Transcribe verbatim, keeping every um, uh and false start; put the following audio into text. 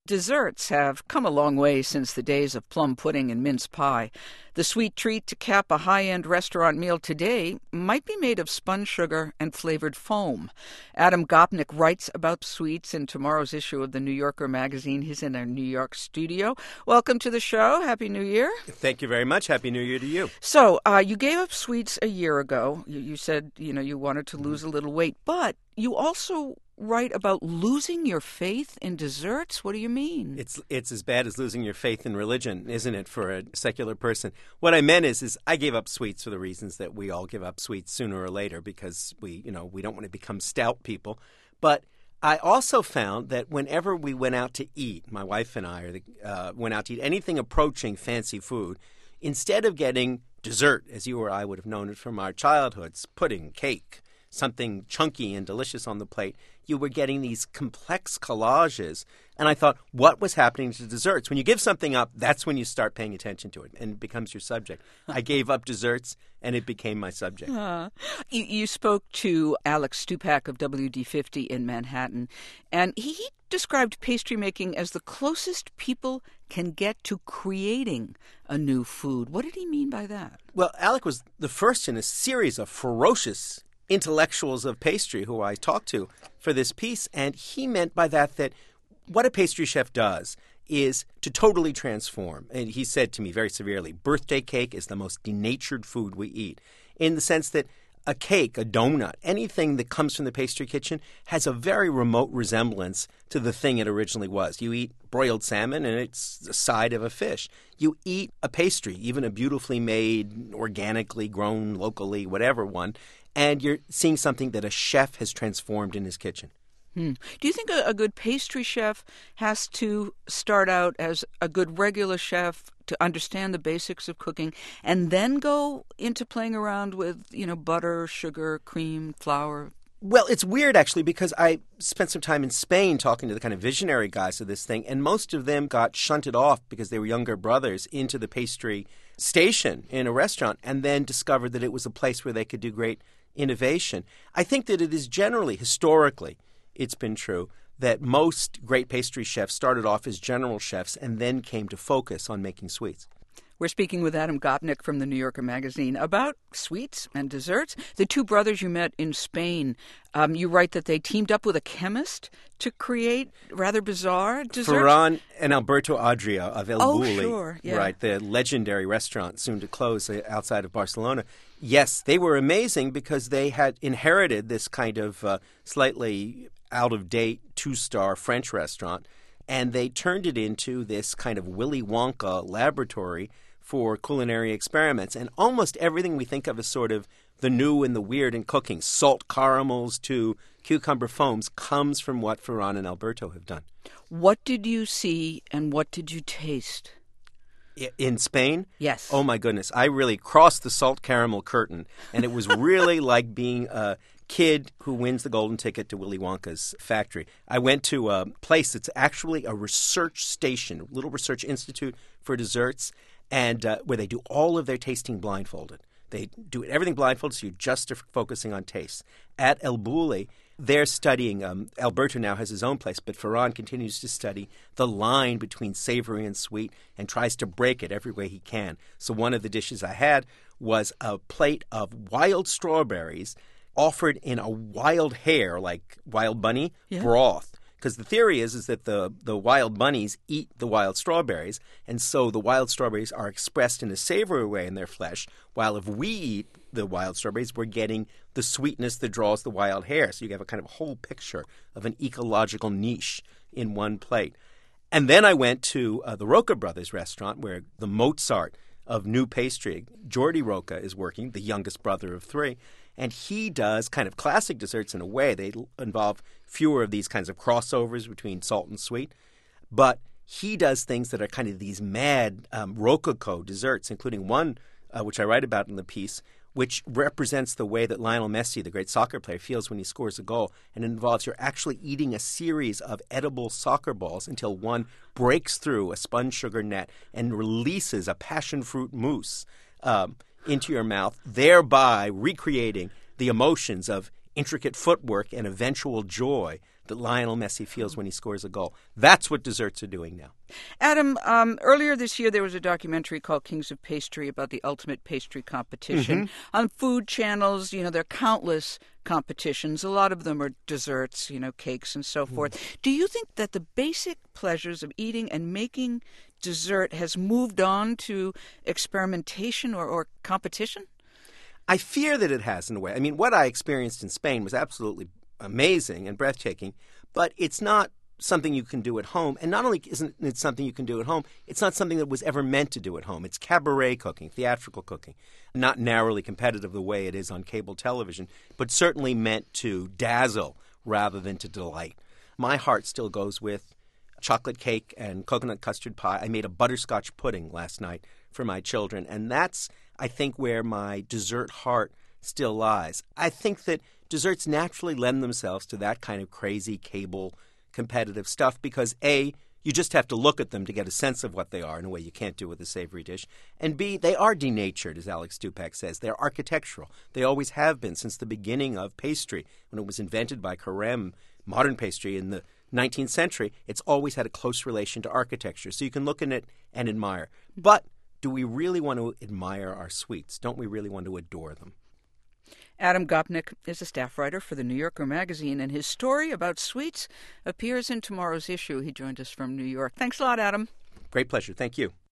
Desserts have come a long way since the days of plum pudding and mince pie. The sweet treat to cap a high-end restaurant meal today might be made of spun sugar and flavored foam. Adam Gopnik writes about sweets in tomorrow's issue of the New Yorker magazine. He's in our New York studio. Welcome to the show. Happy New Year. Thank you very much. Happy New Year to you. So, uh, you gave up sweets a year ago. You, you said, you know, you wanted to lose a little weight, but you also write about losing your faith in desserts. What do you mean? It's it's as bad as losing your faith in religion, isn't it, for a secular person? What I meant is, is I gave up sweets for the reasons that we all give up sweets sooner or later, because we, you know, we don't want to become stout people. But I also found that whenever we went out to eat, my wife and I or the, uh, went out to eat anything approaching fancy food, instead of getting dessert, as you or I would have known it from our childhoods, pudding, cake, something chunky and delicious on the plate, you were getting these complex collages. And I thought, what was happening to desserts? When you give something up, that's when you start paying attention to it, and it becomes your subject. I gave up desserts, and it became my subject. Uh, you, you spoke to Alex Stupak of W D fifty in Manhattan, and he, he described pastry making as the closest people can get to creating a new food. What did he mean by that? Well, Alec was the first in a series of ferocious intellectuals of pastry who I talked to for this piece, and he meant by that that what a pastry chef does is to totally transform. And he said to me very severely, birthday cake is the most denatured food we eat, in the sense that a cake, a donut, anything that comes from the pastry kitchen has a very remote resemblance to the thing it originally was. You eat broiled salmon and it's the side of a fish. You eat a pastry, even a beautifully made, organically grown, locally, whatever one, and you're seeing something that a chef has transformed in his kitchen. Hmm. Do you think a, a good pastry chef has to start out as a good regular chef to understand the basics of cooking and then go into playing around with, you know, butter, sugar, cream, flour? Well, it's weird, actually, because I spent some time in Spain talking to the kind of visionary guys of this thing, and most of them got shunted off because they were younger brothers into the pastry station in a restaurant, and then discovered that it was a place where they could do great innovation. I think that it is generally, historically, it's been true that most great pastry chefs started off as general chefs and then came to focus on making sweets. We're speaking with Adam Gopnik from the New Yorker magazine about sweets and desserts. The two brothers you met in Spain, um, you write that they teamed up with a chemist to create rather bizarre desserts. Ferran and Alberto Adria of El oh, Bulli, sure, yeah. right, the legendary restaurant soon to close outside of Barcelona. Yes, they were amazing because they had inherited this kind of uh, slightly out-of-date two-star French restaurant, and they turned it into this kind of Willy Wonka laboratory for culinary experiments. And almost everything we think of as sort of the new and the weird in cooking, salt caramels to cucumber foams, comes from what Ferran and Alberto have done. What did you see and what did you taste? In Spain? Yes. Oh, my goodness. I really crossed the salt caramel curtain, and it was really like being a kid who wins the golden ticket to Willy Wonka's factory. I went to a place that's actually a research station, a little research institute for desserts, and uh, where they do all of their tasting blindfolded. They do everything blindfolded, so you just are focusing on taste. At El Bulli, they're studying, um, Alberto now has his own place, but Ferran continues to study the line between savory and sweet and tries to break it every way he can. So one of the dishes I had was a plate of wild strawberries offered in a wild hare, like wild bunny, yeah. broth. Because the theory is, is that the, the wild bunnies eat the wild strawberries, and so the wild strawberries are expressed in a savory way in their flesh, while if we eat the wild strawberries, we're getting the sweetness that draws the wild hare. So you have a kind of whole picture of an ecological niche in one plate. And then I went to uh, the Roca Brothers restaurant, where the Mozart of new pastry, Jordi Roca, is working, the youngest brother of three. And he does kind of classic desserts in a way. They involve fewer of these kinds of crossovers between salt and sweet. But he does things that are kind of these mad um, Rococo desserts, including one, uh, which I write about in the piece, which represents the way that Lionel Messi, the great soccer player, feels when he scores a goal. And it involves you're actually eating a series of edible soccer balls until one breaks through a spun sugar net and releases a passion fruit mousse um, into your mouth, thereby recreating the emotions of intricate footwork and eventual joy that Lionel Messi feels when he scores a goal. That's what desserts are doing now. Adam, um, earlier this year there was a documentary called Kings of Pastry about the ultimate pastry competition. Mm-hmm. On food channels, you know, there are countless competitions. A lot of them are desserts, you know, cakes and so forth. Mm. Do you think that the basic pleasures of eating and making dessert has moved on to experimentation or, or competition? I fear that it has in a way. I mean, what I experienced in Spain was absolutely amazing and breathtaking, but it's not something you can do at home. And not only isn't it something you can do at home, it's not something that was ever meant to do at home. It's cabaret cooking, theatrical cooking, not narrowly competitive the way it is on cable television, but certainly meant to dazzle rather than to delight. My heart still goes with chocolate cake and coconut custard pie. I made a butterscotch pudding last night for my children, and that's, I think, where my dessert heart still lies. I think that desserts naturally lend themselves to that kind of crazy cable competitive stuff because, A, you just have to look at them to get a sense of what they are in a way you can't do with a savory dish, and B, they are denatured, as Alex Stupak says. They're architectural. They always have been since the beginning of pastry. When it was invented by Carême, modern pastry in the nineteenth century, it's always had a close relation to architecture. So you can look at it and admire. But do we really want to admire our sweets? Don't we really want to adore them? Adam Gopnik is a staff writer for the New Yorker magazine, and his story about sweets appears in tomorrow's issue. He joined us from New York. Thanks a lot, Adam. Great pleasure. Thank you.